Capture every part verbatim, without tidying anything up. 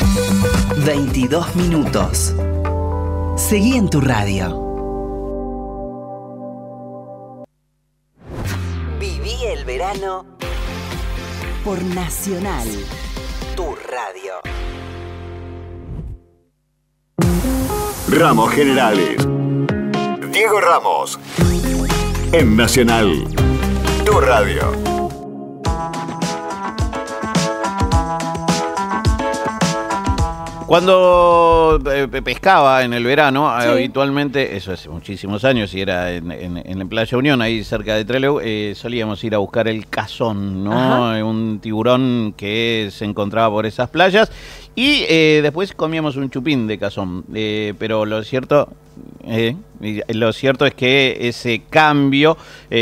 veintidós minutos. Seguí en tu radio. Viví el verano por Nacional, tu radio. Ramos Generales. Diego Ramos. En Nacional, tu radio. Cuando eh, pescaba en el verano, Sí. habitualmente, eso hace muchísimos años, y era en, en, en Playa Unión, ahí cerca de Trelew, eh, solíamos ir a buscar el cazón, ¿no? Ajá. Un tiburón que se encontraba por esas playas. Y eh, después comíamos un chupín de cazón. Eh, pero lo cierto... Eh, lo cierto es que ese cambio,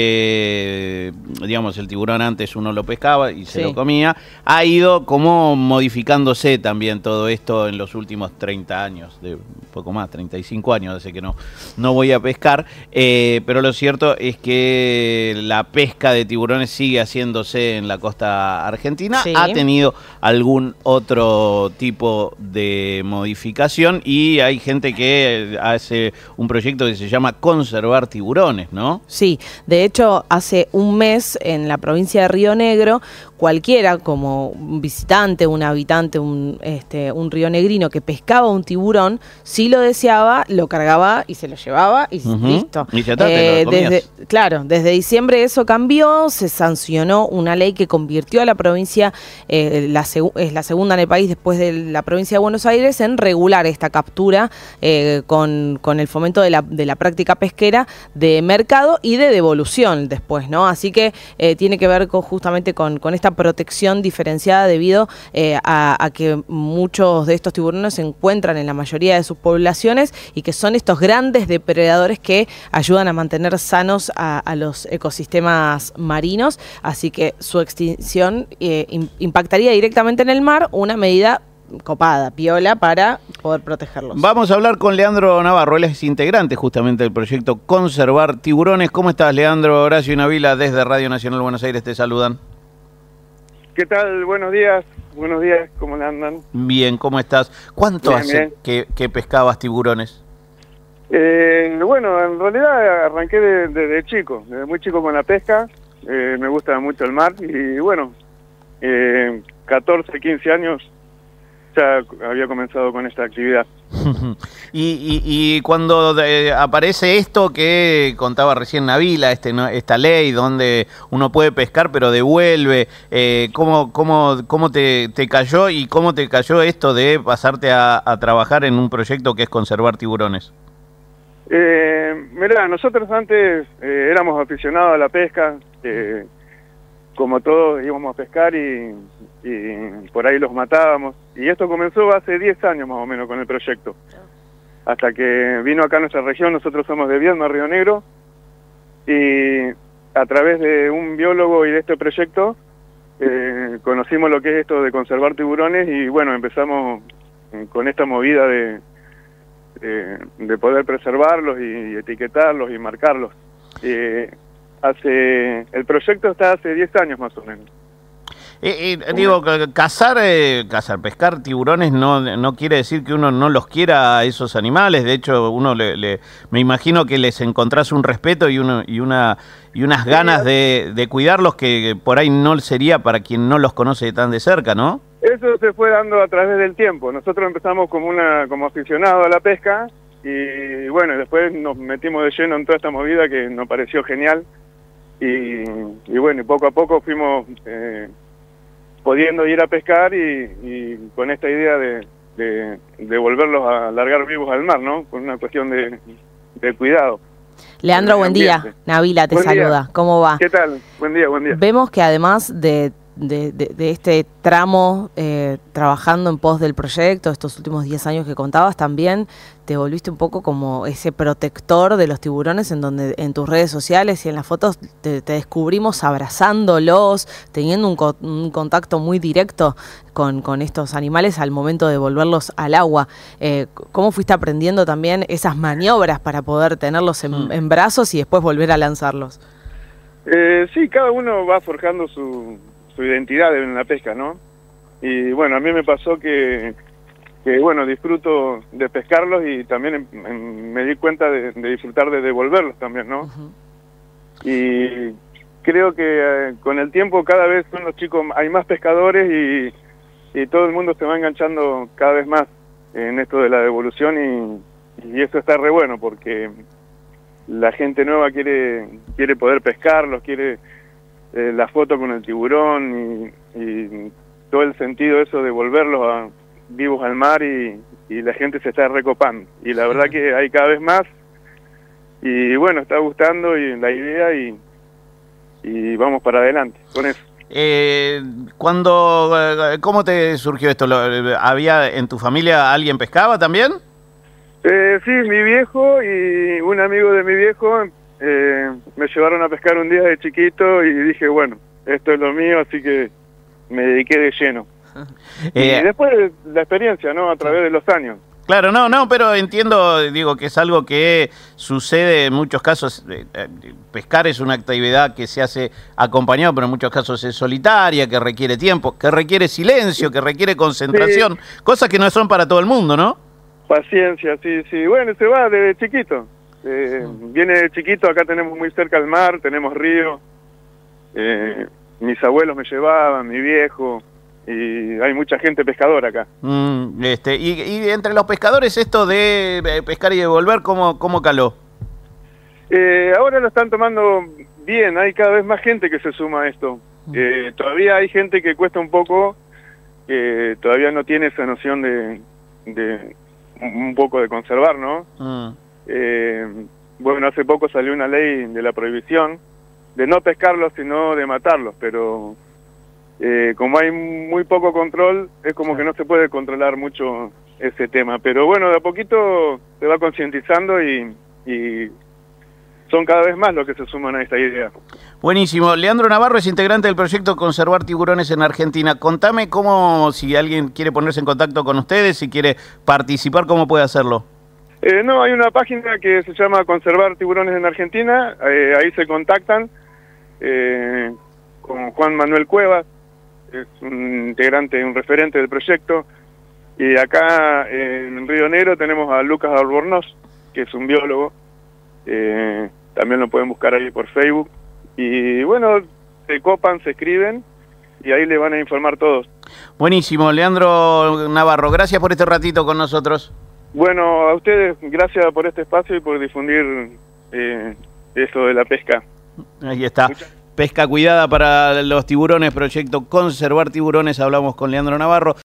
eh, digamos, el tiburón antes uno lo pescaba y se Sí. lo comía, ha ido como modificándose también todo esto en los últimos treinta años, de un poco más, treinta y cinco años, así que no, no voy a pescar, eh, pero lo cierto es que la pesca de tiburones sigue haciéndose en la costa argentina, Sí. ha tenido algún otro tipo de modificación y hay gente que hace un proyecto que se llama Conservar Tiburones, ¿no? Sí, de hecho, hace un mes en la provincia de Río Negro, cualquiera, como un visitante, un habitante, un, este, un rionegrino que pescaba un tiburón, si lo deseaba, lo cargaba y se lo llevaba y Ujú. listo. Y ya está, te lo comías. desde, claro, desde diciembre eso cambió, se sancionó una ley que convirtió a la provincia, eh, la seg- es la segunda en el país después de la provincia de Buenos Aires, en regular esta captura eh, con, con el fomento de la, de la práctica pesquera de mercado y de devolución después, ¿no? Así que eh, tiene que ver con, justamente con, con esta protección diferenciada debido eh, a, a que muchos de estos tiburones se encuentran en la mayoría de sus poblaciones y que son estos grandes depredadores que ayudan a mantener sanos a, a los ecosistemas marinos, así que su extinción eh, im- impactaría directamente en el mar, una medida copada, piola, para poder protegerlos. Vamos a hablar con Leandro Navarro, él es integrante justamente del proyecto Conservar Tiburones. ¿Cómo estás, Leandro? Horacio y Navila desde Radio Nacional Buenos Aires te saludan. ¿Qué tal? Buenos días. Buenos días, ¿cómo le andan? Bien, ¿cómo estás? ¿Cuánto Bien, hace bien. Que, que pescabas tiburones? Eh, bueno, en realidad arranqué de, de- de chico, desde muy chico con la pesca. Eh, me gusta mucho el mar y bueno, eh, catorce, quince años ya había comenzado con esta actividad. y, y, y cuando eh, aparece esto que contaba recién Navila, este, ¿no? esta ley donde uno puede pescar pero devuelve, eh, ¿cómo, cómo, cómo te, te cayó y cómo te cayó esto de pasarte a, a trabajar en un proyecto que es Conservar Tiburones? Eh, mirá, nosotros antes eh, éramos aficionados a la pesca, eh, como todos íbamos a pescar y, y por ahí los matábamos. Y esto comenzó hace diez años más o menos con el proyecto. Hasta que vino acá a nuestra región, nosotros somos de Viedma, Río Negro, y a través de un biólogo y de este proyecto eh, conocimos lo que es esto de conservar tiburones y bueno, empezamos con esta movida de, de, de poder preservarlos y etiquetarlos y marcarlos. Eh, hace el proyecto está hace diez años más o menos. Eh, eh, digo, ca- cazar, eh, cazar, pescar tiburones no, no quiere decir que uno no los quiera a esos animales. De hecho, uno le, le- me imagino que les encontrás un respeto y uno y una y unas ganas de, de cuidarlos que por ahí no sería para quien no los conoce tan de cerca, ¿no? Eso se fue dando a través del tiempo. Nosotros empezamos como una como aficionados a la pesca y bueno, después nos metimos de lleno en toda esta movida que nos pareció genial y, y bueno, y poco a poco fuimos eh, pudiendo ir a pescar y, y con esta idea de, de, de volverlos a largar vivos al mar, ¿no? Por una cuestión de, de cuidado. Leandro, buen día. Ambiente. Navila te Buen día. saluda. ¿Cómo va? ¿Qué tal? Buen día, buen día. Vemos que además de, de, de- de este tramo eh, trabajando en pos del proyecto, estos últimos diez años que contabas, también te volviste un poco como ese protector de los tiburones, en donde en tus redes sociales y en las fotos te, te descubrimos abrazándolos, teniendo un, co- un contacto muy directo con, con estos animales al momento de volverlos al agua. Eh, ¿Cómo fuiste aprendiendo también esas maniobras para poder tenerlos en, Mm. en brazos y después volver a lanzarlos? Eh, sí, cada uno va forjando su, su identidad en la pesca, ¿no? Y bueno, a mí me pasó que que bueno, disfruto de pescarlos y también en, en, me di cuenta de, de disfrutar de devolverlos también, ¿no? Uh-huh. Y creo que eh, con el tiempo cada vez son los chicos, hay más pescadores y, y todo el mundo se va enganchando cada vez más en esto de la devolución y, y eso está re bueno porque la gente nueva quiere quiere poder pescarlos, quiere eh, la foto con el tiburón y, y todo el sentido eso de volverlos a, vivos al mar y, y la gente se está recopando y la verdad que hay cada vez más y bueno, está gustando y la idea y, y vamos para adelante con eso. Eh, cuando, ¿cómo te surgió esto? ¿Había en tu familia alguien pescaba también? Eh, sí, mi viejo y un amigo de mi viejo eh, me llevaron a pescar un día de chiquito y dije, bueno, esto es lo mío, así que me dediqué de lleno. Eh, y después la experiencia, ¿no? A través de los años. Claro, no, no, pero entiendo, digo, que es algo que sucede en muchos casos. Eh, eh, pescar es una actividad que se hace acompañado, pero en muchos casos es solitaria, que requiere tiempo, que requiere silencio, que requiere concentración, sí. Cosas que no son para todo el mundo, ¿no? Paciencia, sí, sí. Bueno, se va desde chiquito. Eh, mm. Viene de chiquito, acá tenemos muy cerca el mar, tenemos río. Eh, mis abuelos me llevaban, mi viejo. Y hay mucha gente pescadora acá. Mm, este, y, y entre los pescadores esto de pescar y devolver, ¿cómo, cómo caló? Eh, ahora lo están tomando bien, hay cada vez más gente que se suma a esto. Eh, todavía hay gente que cuesta un poco, que todavía no tiene esa noción de, de un poco de conservar, ¿no? Mm. Eh, bueno, hace poco salió una ley de la prohibición de no pescarlos, sino de matarlos, pero... Eh, como hay muy poco control, es como que no se puede controlar mucho ese tema. Pero bueno, de a poquito se va concientizando y, y son cada vez más los que se suman a esta idea. Buenísimo. Leandro Navarro es integrante del proyecto Conservar Tiburones en Argentina. Contame cómo, si alguien quiere ponerse en contacto con ustedes, si quiere participar, ¿cómo puede hacerlo? Eh, no, hay una página que se llama Conservar Tiburones en Argentina. Eh, ahí se contactan eh, con Juan Manuel Cuevas. Es un integrante, un referente del proyecto. Y acá eh, en Río Negro tenemos a Lucas Albornoz, que es un biólogo. Eh, también lo pueden buscar ahí por Facebook. Y bueno, se copan, se escriben y ahí le van a informar todos. Buenísimo, Leandro Navarro, gracias por este ratito con nosotros. Bueno, a ustedes, gracias por este espacio y por difundir eh, eso de la pesca. Ahí está. Muchas Pesca cuidada para los tiburones, proyecto Conservar Tiburones. Hablamos con Leandro Navarro.